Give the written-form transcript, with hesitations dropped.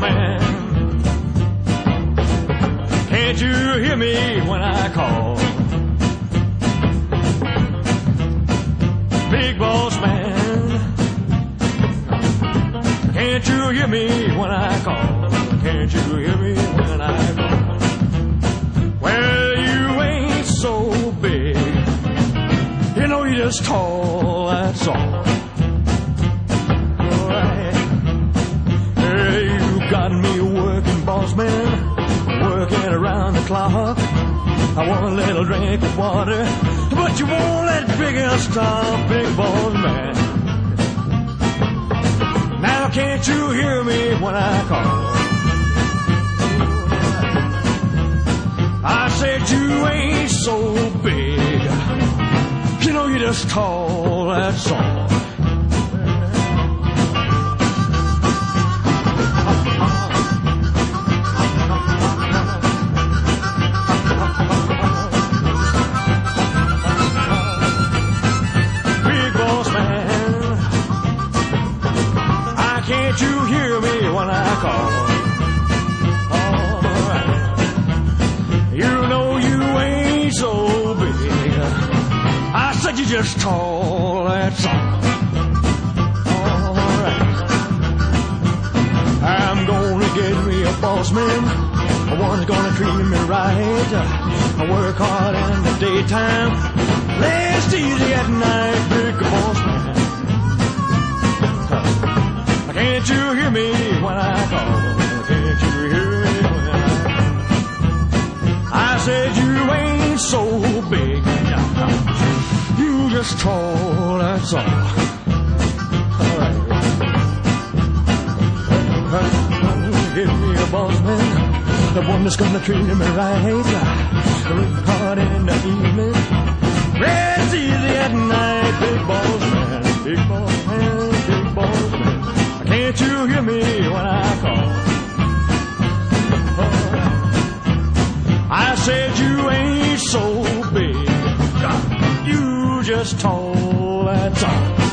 man. Can't you hear me when I call? Big boss man. Can't you hear me when I call? Can't you hear me when I call? Well, you ain't so big. You know you're just tall, that's all. Alright. Hey, you got me working, boss man. Working around the clock. I want a little drink of water, but you won't let big girl stop, big boss man. Now can't you hear me when I call? I said you ain't so big. You know you're just tall, that's all. Can't you hear me when I call? Alright. You know you ain't so big. I said you just tall, that's all. Alright. I'm gonna get me a boss man. One's gonna treat me right. I work hard in the daytime, rest easy at night, big boss man. Can't you hear me when I call? Can't you hear me when I call? I said you ain't so big. You just tall, that's all. Alright. Give me a boss man, the one that's gonna treat me right. Work hard in the evening, rest easy at night. Big boss man, big boss man, big boss man. Can't you hear me when I call? I said you ain't so big. You just tall, that's all.